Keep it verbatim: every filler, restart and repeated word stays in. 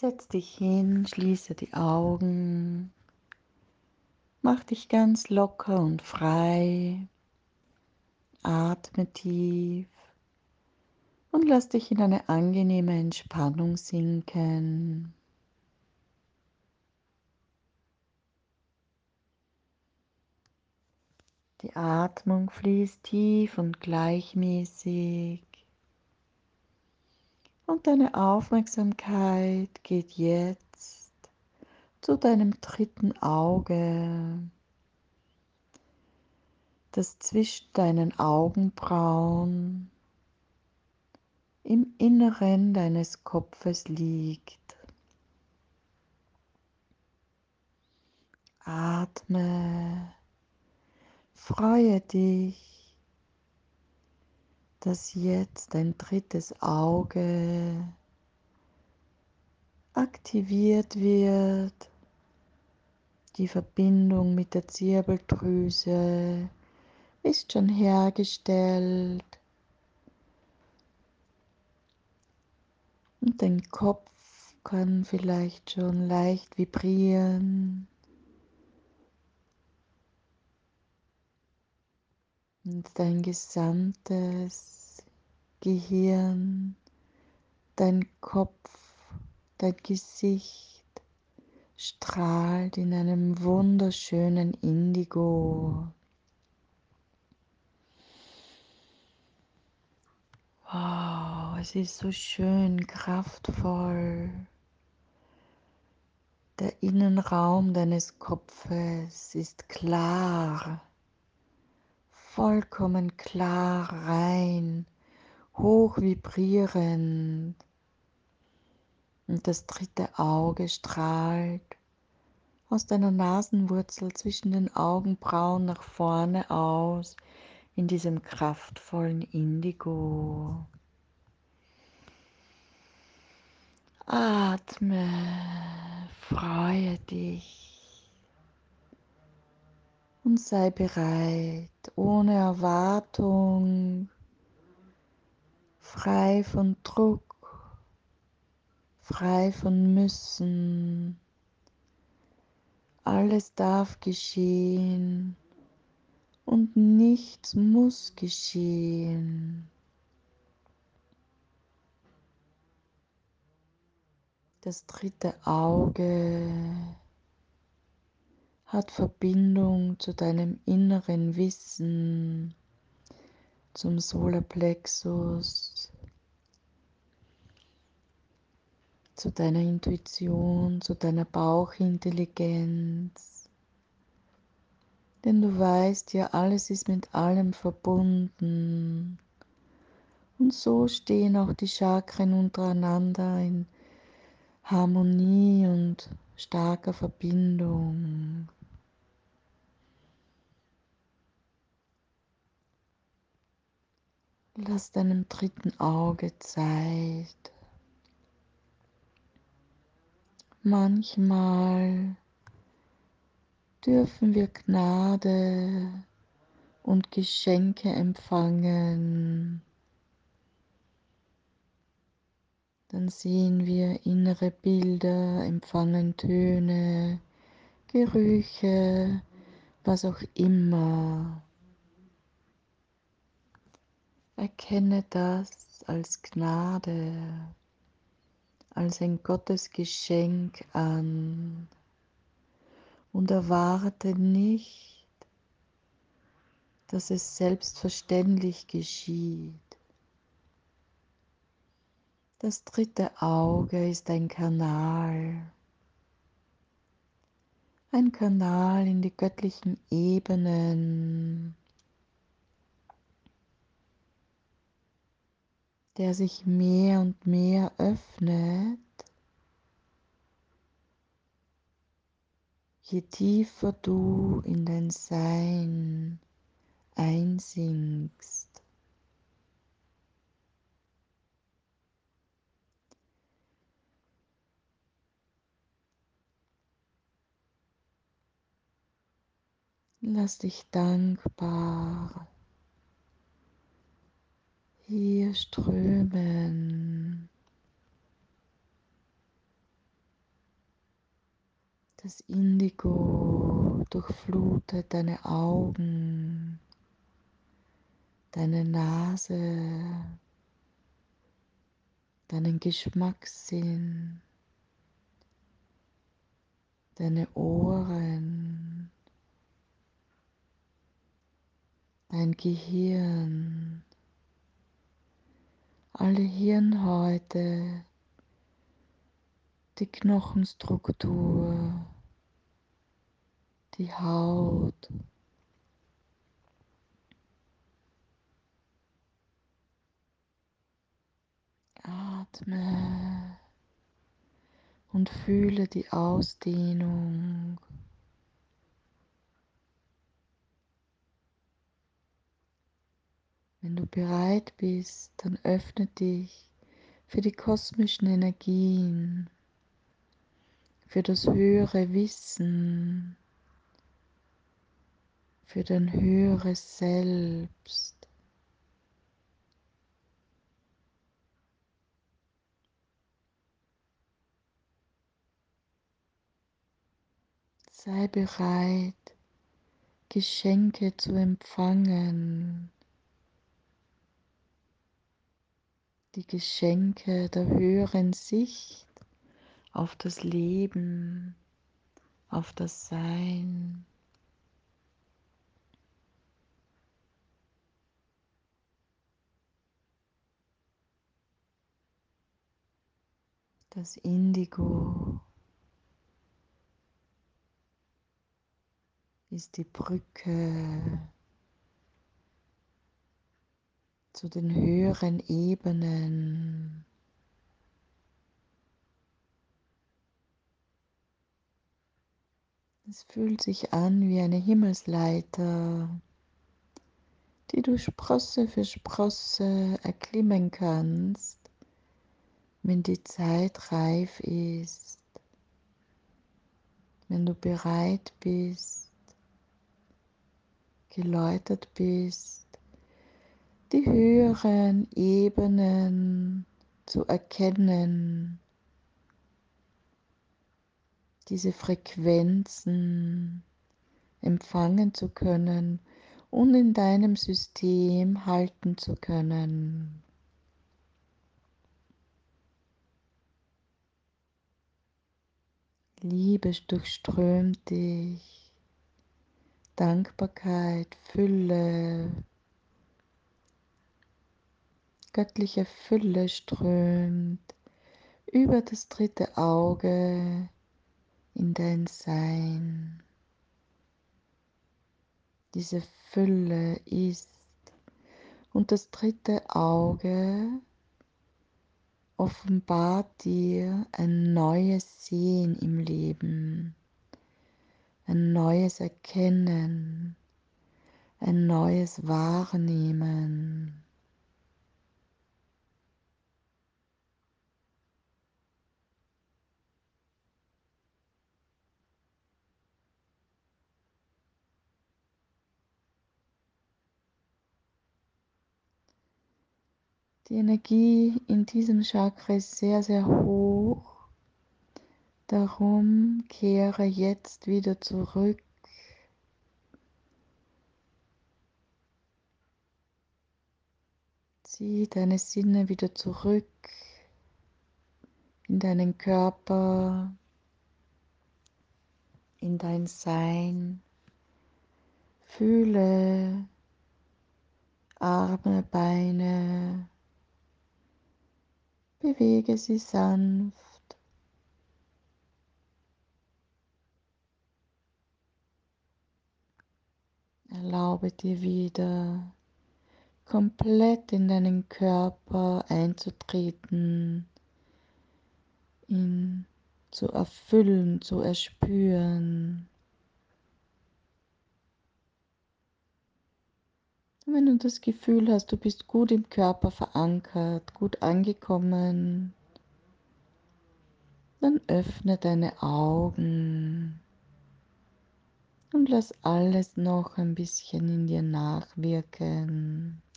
Setz dich hin, schließe die Augen, mach dich ganz locker und frei, atme tief und lass dich in eine angenehme Entspannung sinken. Die Atmung fließt tief und gleichmäßig und deine Aufmerksamkeit geht jetzt zu deinem dritten Auge, das zwischen deinen Augenbrauen im Inneren deines Kopfes liegt. Atme, freue dich, dass jetzt dein drittes Auge aktiviert wird, die Verbindung mit der Zirbeldrüse ist schon hergestellt und dein Kopf kann vielleicht schon leicht vibrieren. Und dein gesamtes Gehirn, dein Kopf, dein Gesicht strahlt in einem wunderschönen Indigo. Wow, es ist so schön kraftvoll. Der Innenraum deines Kopfes ist klar, vollkommen klar, rein, hoch vibrierend. Und das dritte Auge strahlt aus deiner Nasenwurzel zwischen den Augenbrauen nach vorne aus in diesem kraftvollen Indigo. Atme, freue dich und sei bereit, ohne Erwartung, frei von Druck, frei von Müssen. Alles darf geschehen und nichts muss geschehen. Das dritte Auge hat Verbindung zu deinem inneren Wissen, zum Solarplexus, zu deiner Intuition, zu deiner Bauchintelligenz. Denn du weißt ja, alles ist mit allem verbunden. Und so stehen auch die Chakren untereinander in Harmonie und starker Verbindung. Lass deinem dritten Auge Zeit. Manchmal dürfen wir Gnade und Geschenke empfangen. Dann sehen wir innere Bilder, empfangen Töne, Gerüche, was auch immer. Erkenne das als Gnade, als ein Gottesgeschenk an und erwarte nicht, dass es selbstverständlich geschieht. Das dritte Auge ist ein Kanal, ein Kanal in die göttlichen Ebenen, der sich mehr und mehr öffnet, je tiefer du in dein Sein einsinkst. Lass dich dankbar hier strömen. Das Indigo durchflutet deine Augen, deine Nase, deinen Geschmackssinn, deine Ohren, dein Gehirn, alle Hirnhäute, die Knochenstruktur, die Haut. Atme und fühle die Ausdehnung. Wenn du bereit bist, dann öffne dich für die kosmischen Energien, für das höhere Wissen, für dein höheres Selbst. Sei bereit, Geschenke zu empfangen, die Geschenke der höheren Sicht auf das Leben, auf das Sein. Das Indigo ist die Brücke zu den höheren Ebenen. Es fühlt sich an wie eine Himmelsleiter, die du Sprosse für Sprosse erklimmen kannst, wenn die Zeit reif ist, wenn du bereit bist, geläutert bist, die höheren Ebenen zu erkennen, diese Frequenzen empfangen zu können und in deinem System halten zu können. Liebe durchströmt dich, Dankbarkeit, Fülle, göttliche Fülle strömt über das dritte Auge in dein Sein. Diese Fülle ist und das dritte Auge offenbart dir ein neues Sehen im Leben, ein neues Erkennen, ein neues Wahrnehmen. Die Energie in diesem Chakra ist sehr, sehr hoch. Darum kehre jetzt wieder zurück. Zieh deine Sinne wieder zurück in deinen Körper, in dein Sein. Fühle Arme, Beine, bewege sie sanft. Erlaube dir wieder komplett in deinen Körper einzutreten, ihn zu erfüllen, zu erspüren. Und wenn du das Gefühl hast, du bist gut im Körper verankert, gut angekommen, dann öffne deine Augen und lass alles noch ein bisschen in dir nachwirken.